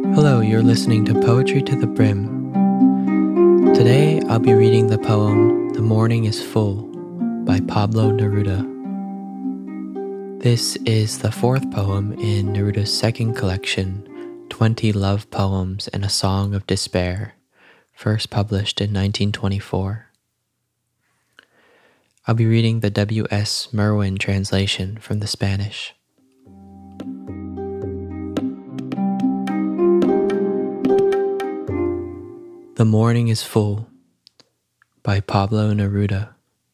Hello, you're listening to Poetry to the Brim. Today I'll be reading the poem The Morning is Full by Pablo Neruda. This is the fourth poem in Neruda's second collection, 20 Love Poems and a Song of Despair, first published in 1924. I'll be reading the W.S. Merwin translation from the Spanish. The Morning is Full by Pablo Neruda.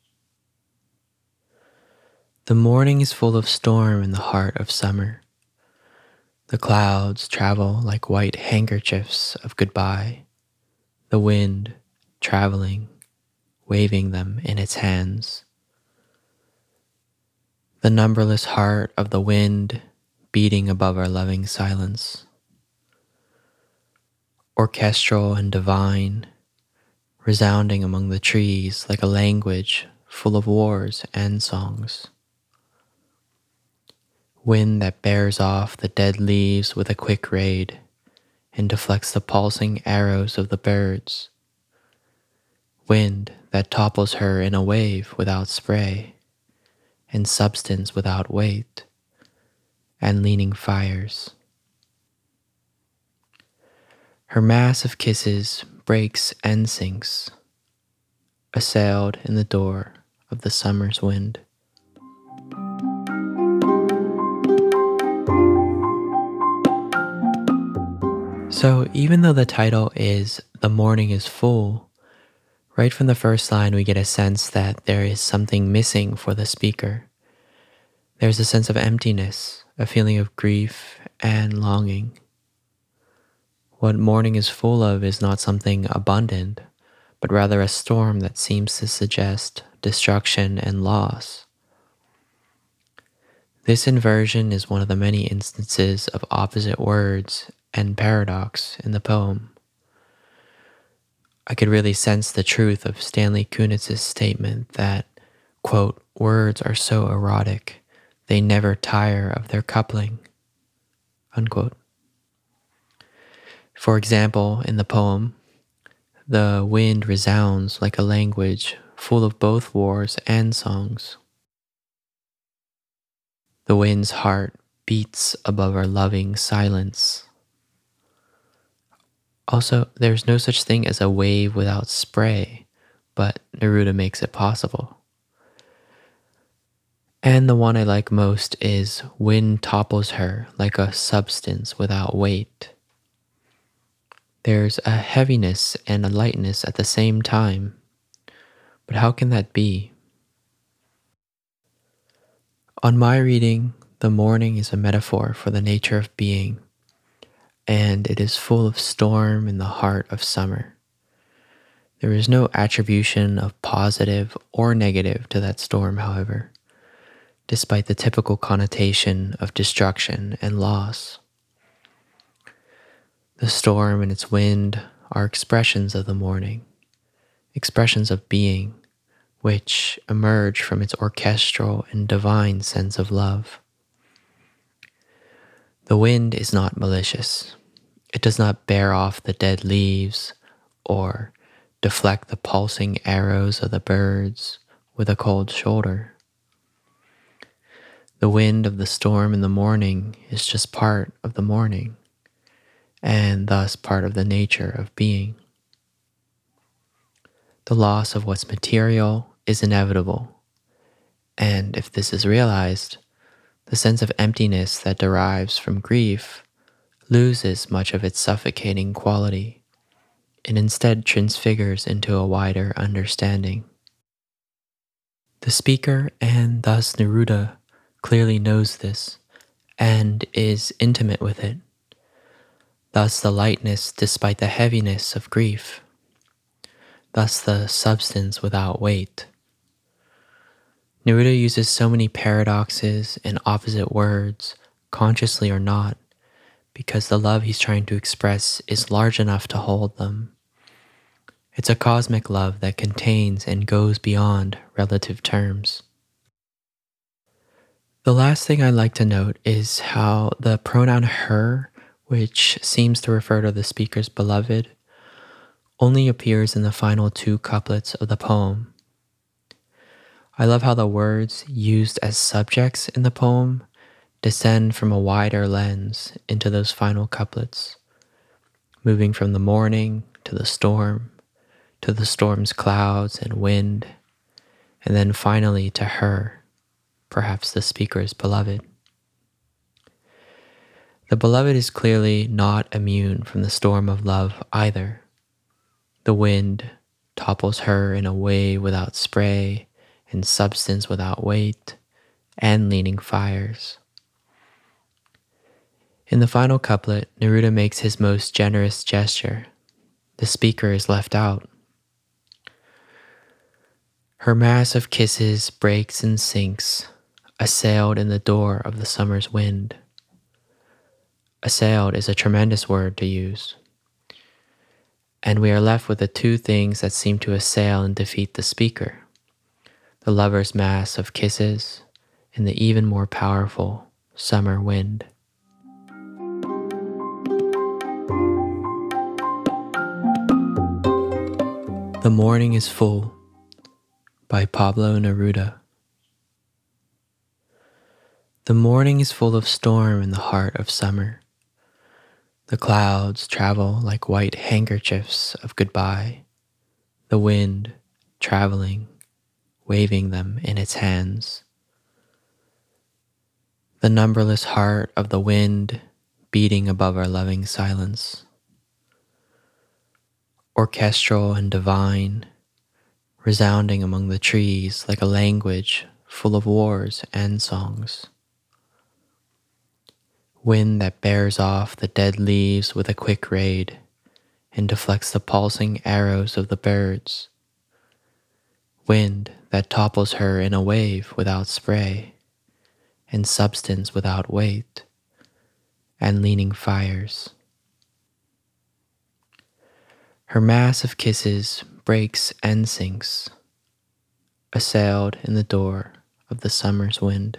The morning is full of storm in the heart of summer. The clouds travel like white handkerchiefs of goodbye, the wind traveling, waving them in its hands. The numberless heart of the wind beating above our loving silence. Orchestral and divine, resounding among the trees like a language full of wars and songs. Wind that bears off the dead leaves with a quick raid and deflects the pulsing arrows of the birds. Wind that topples her in a wave without spray and substance without weight and leaning fires. Her mass of kisses breaks and sinks, assailed in the door of the summer's wind. So even though the title is The Morning is Full, right from the first line we get a sense that there is something missing for the speaker. There's a sense of emptiness, a feeling of grief and longing. What morning is full of is not something abundant, but rather a storm that seems to suggest destruction and loss. This inversion is one of the many instances of opposite words and paradox in the poem. I could really sense the truth of Stanley Kunitz's statement that, quote, words are so erotic, they never tire of their coupling, unquote. For example, in the poem, the wind resounds like a language full of both wars and songs. The wind's heart beats above our loving silence. Also, there's no such thing as a wave without spray, but Neruda makes it possible. And the one I like most is wind topples her like a substance without weight. There's a heaviness and a lightness at the same time, but how can that be? On my reading, the morning is a metaphor for the nature of being, and it is full of storm in the heart of summer. There is no attribution of positive or negative to that storm, however, despite the typical connotation of destruction and loss. The storm and its wind are expressions of the morning, expressions of being, which emerge from its orchestral and divine sense of love. The wind is not malicious. It does not bear off the dead leaves or deflect the pulsing arrows of the birds with a cold shoulder. The wind of the storm in the morning is just part of the morning, and thus part of the nature of being. The loss of what's material is inevitable, and if this is realized, the sense of emptiness that derives from grief loses much of its suffocating quality and instead transfigures into a wider understanding. The speaker, and thus Neruda, clearly knows this and is intimate with it. Thus the lightness despite the heaviness of grief. Thus the substance without weight. Neruda uses so many paradoxes and opposite words, consciously or not, because the love he's trying to express is large enough to hold them. It's a cosmic love that contains and goes beyond relative terms. The last thing I'd like to note is how the pronoun her which seems to refer to the speaker's beloved, only appears in the final two couplets of the poem. I love how the words used as subjects in the poem descend from a wider lens into those final couplets, moving from the morning to the storm's clouds and wind, and then finally to her, perhaps the speaker's beloved. The beloved is clearly not immune from the storm of love either. The wind topples her in a wave without spray and substance without weight and leaning fires. In the final couplet, Neruda makes his most generous gesture. The speaker is left out. Her mass of kisses breaks and sinks, assailed in the door of the summer's wind. Assailed is a tremendous word to use. And we are left with the two things that seem to assail and defeat the speaker: the lover's mass of kisses and the even more powerful summer wind. The Morning is Full by Pablo Neruda. The morning is full of storm in the heart of summer. The clouds travel like white handkerchiefs of goodbye, the wind traveling, waving them in its hands. The numberless heart of the wind beating above our loving silence. Orchestral and divine, resounding among the trees like a language full of wars and songs. Wind that bears off the dead leaves with a quick raid and deflects the pulsing arrows of the birds. Wind that topples her in a wave without spray and substance without weight and leaning fires. Her mass of kisses breaks and sinks, assailed in the door of the summer's wind.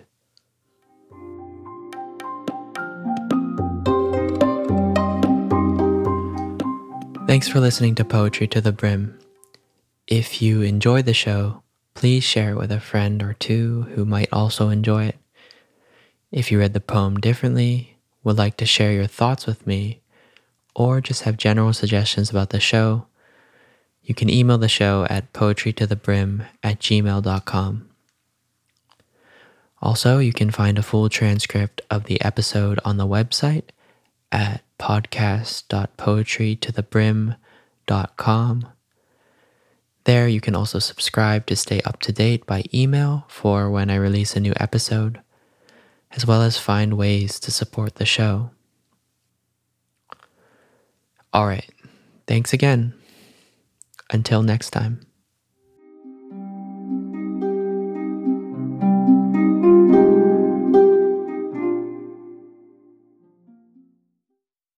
Thanks for listening to Poetry to the Brim. If you enjoyed the show, please share it with a friend or two who might also enjoy it. If you read the poem differently, would like to share your thoughts with me, or just have general suggestions about the show, you can email the show at poetrytothebrim@gmail.com. Also, you can find a full transcript of the episode on the website at podcast.poetrytothebrim.com. There you can also subscribe to stay up to date by email for when I release a new episode, as well as find ways to support the show. All right, thanks again. Until next time.